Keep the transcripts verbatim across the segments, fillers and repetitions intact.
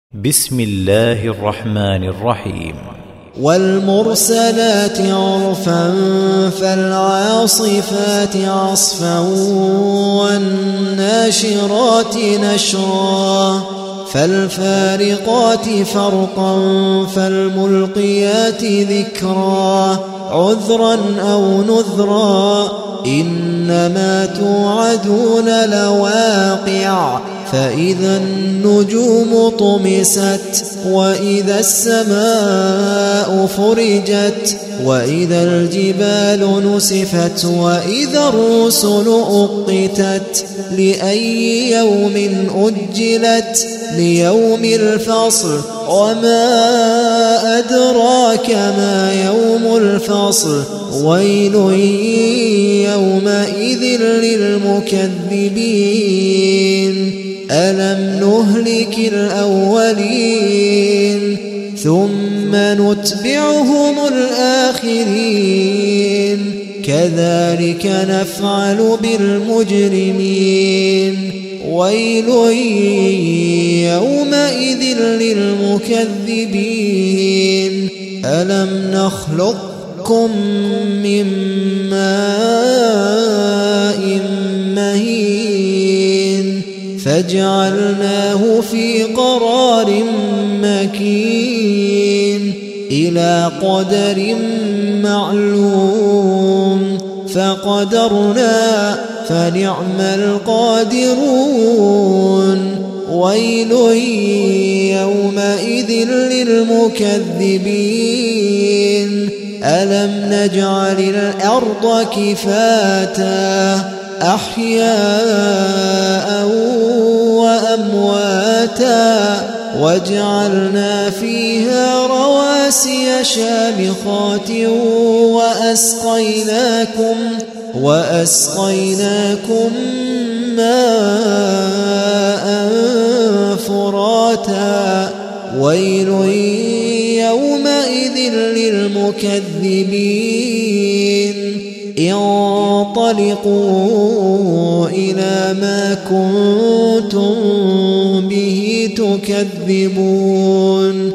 بسم الله الرحمن الرحيم. والمرسلات عرفا فالعاصفات عصفا والناشرات نشرا فالفارقات فرقا فالملقيات ذكرا عذرا أو نذرا إنما توعدون لواقع فإذا النجوم طمست وإذا السماء فرجت وإذا الجبال نسفت وإذا الرسل أقتت لأي يوم أجلت ليوم الفصل وما أدراك ما يوم الفصل ويل يومئذ للمكذبين ألم نهلك الأولين ثم نتبعهم الآخرين كذلك نفعل بالمجرمين ويل يومئذ للمكذبين ألم نخلقكم من ماء مهين فجعلناه في قرار مكين إلى قدر معلوم فقدرنا فنعم القادرون ويل يومئذ للمكذبين ألم نجعل الأرض كفاتا أحياء وأمواتا وجعلنا فيها رواسي شامخات وأسقيناكم وأسقيناكم ماء فراتا ويل يومئذ للمكذبين انطلقوا إلى ما كنتم به تكذبون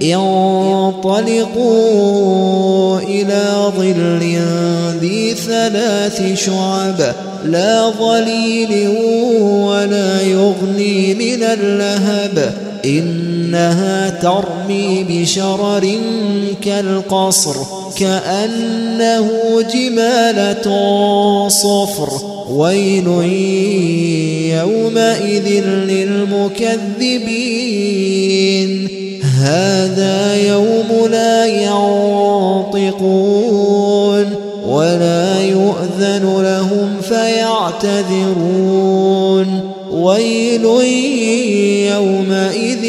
انطلقوا إلى ظل ذي ثلاث شعب لا ظليل ولا يغني من اللهب إنها ترمي بشرر كالقصر كأنه جمالة صفر ويل يومئذ للمكذبين هذا يوم لا ينطقون ولا يؤذن لهم فيعتذرون ويل يومئذ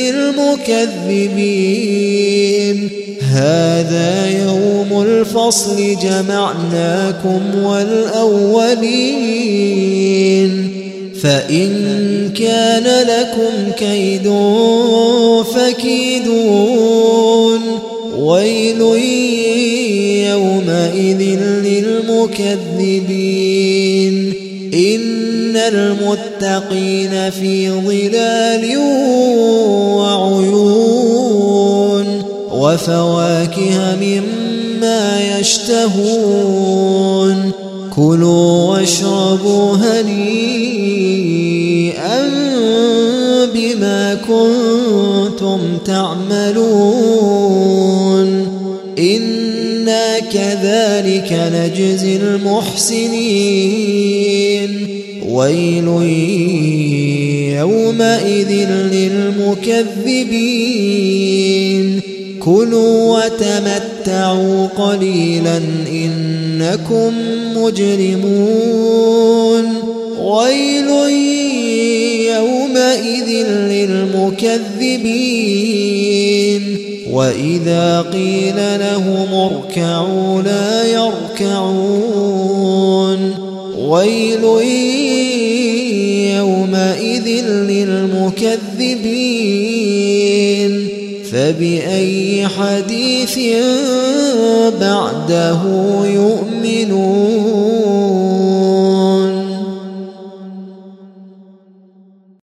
للمكذبين هذا يوم الفصل جمعناكم والأولين فإن كان لكم كيد فكيدون ويل يومئذ للمكذبين إن المتقين في ظلال وعيون وفواكه مما يشتهون كلوا واشربوا هنيئا بما كنتم تعملون إنا كذلك نجزي المحسنين ويل يومئذ للمكذبين كلوا وتمتعوا قليلا إنكم مجرمون ويل يومئذ للمكذبين وإذا قيل لهم اركعوا لا يركعون ويل يومئذ للمكذبين فبأي حديث بعده يؤمنون.